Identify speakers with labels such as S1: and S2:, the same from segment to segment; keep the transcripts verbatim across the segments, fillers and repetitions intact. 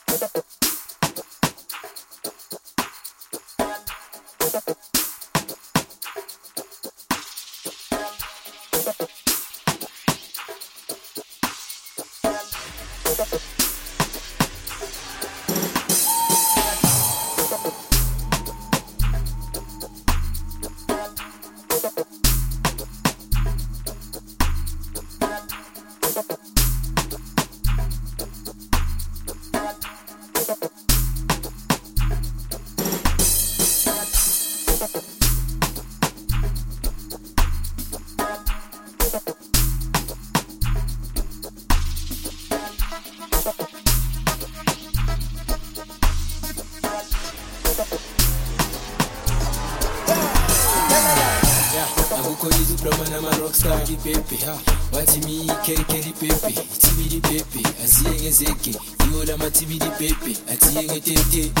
S1: Pepe, ha, wati mi keri keri pepe, tibidi pepe, asiye zeke, yola ma tibidi pepe, atiye tete,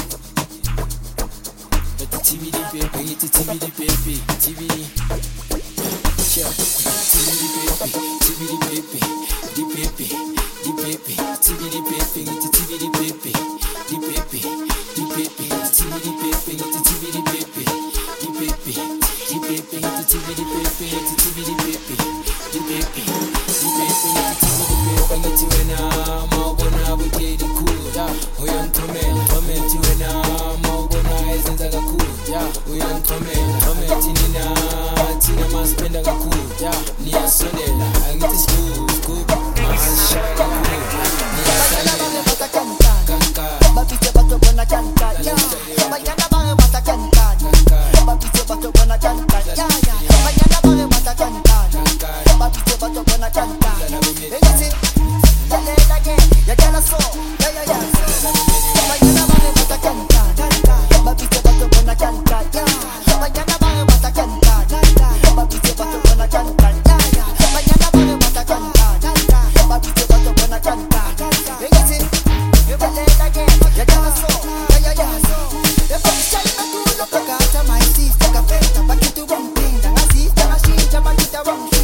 S1: ati tibidi pepe, iti tibidi pepe, tibidi, sha, tibidi pepe, tibidi pepe, di pepe, di pepe, tibidi pepe, iti tibidi pepe, di pepe, di pepe, tibidi pepe, iti tibidi pepe, di pepe, di pepe, iti tibidi pepe, iti tibidi pepe. The baby, the baby, the baby, the baby, na mabona bukedi cool. We on torment, torment you na mabona izenza ga cool. We on torment, torment you na tina maspenda ga cool. Ni asonela, angiti school, school, masha ga cool. Ni asonela, bata kanta, kanta. Babi se bato bona kanta, ya. Bayana bare bata kanta, kanta. Babi se bato bona kanta, ya ya. Bayana bare bata kanta. Babi se bato bona kanta. Engiti, yale lage, ya jala so, ya ya ya. Bayana bare bata kanta, kanta. Babi se bato bona kanta, ya. Bayana bare bata kanta, kanta. Babi se bato bona kanta, ya ya. Bayana bare bata kanta, kanta. Babi se bato bona kanta. Engiti, yale lage, ya jala so, ya ya ya. Babi shall not do no pakata my sister kafeta pakitu bompinda ngazita ngashinja bakita bongshi.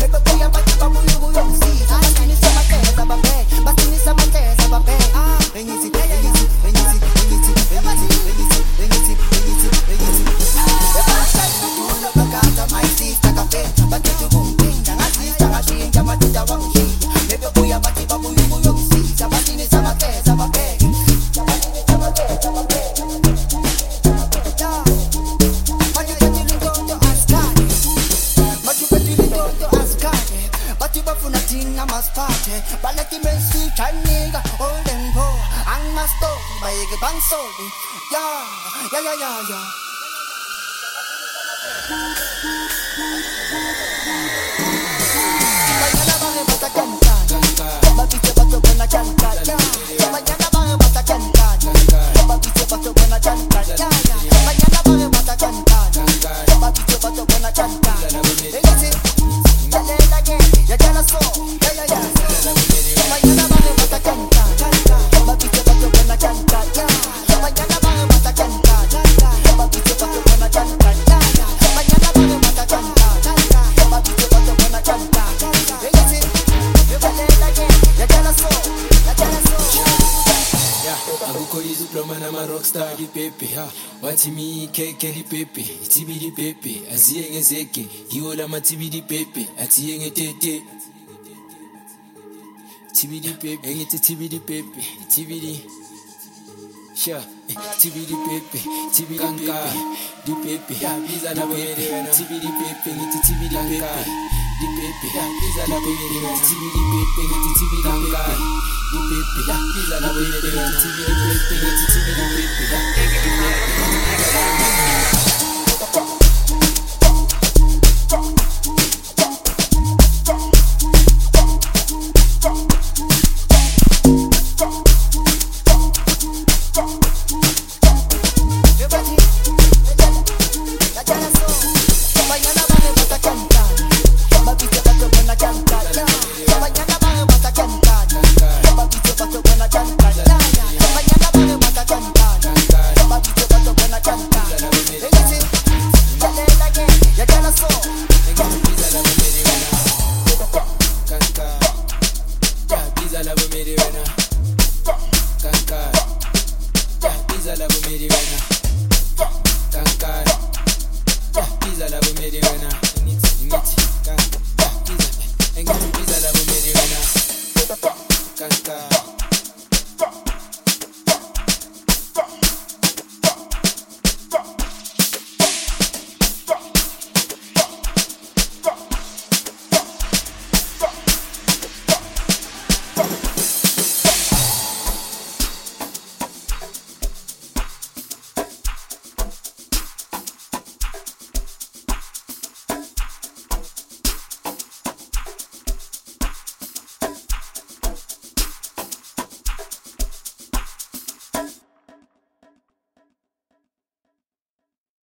S1: Yeah, yeah, yeah, yeah. Mañana vamos a cantar, papi se va a buena cantar, ya. Mañana vamos a cantar, papi se va a buena cantar, ya ya. Mañana vamos a cantar, papi se va a buena cantar. Engiti, dale dale, ya ya la so, ya ya ya. Mañana vamos a cantar, papi se va a buena cantar, ya. Mañana vamos a cantar, papi se va a buena cantar, ya ya. Mañana vamos a cantar, papi se va a buena cantar. Engiti, dale dale, ya ya la so, ya ya la so. Yeah, aguko yizu ploma na ma rockstar di pepe, ha. Wati mi keke di pepe, tibi di pepe, aziye ngezeke, yola ma tibi di pepe, atiye ngetete. Tibi di pepe, ngete tibi di pepe, tibi di sha, tibi di pepe, tibi di pepe, di pepe, biza na pepe, tibi di pepe, ngete tibi di pepe, di pepe, biza na pepe, tibi di pepe, ngete tibi di pepe, di pepe, biza na pepe, tibi di pepe, ngete tibi di pepe. Cancar pizza la bumeri wena. Kankara. Pizza la bumeri wena. Ingiti, ingiti. Pizza. Engiti pizza la bumeri wena. Kankara.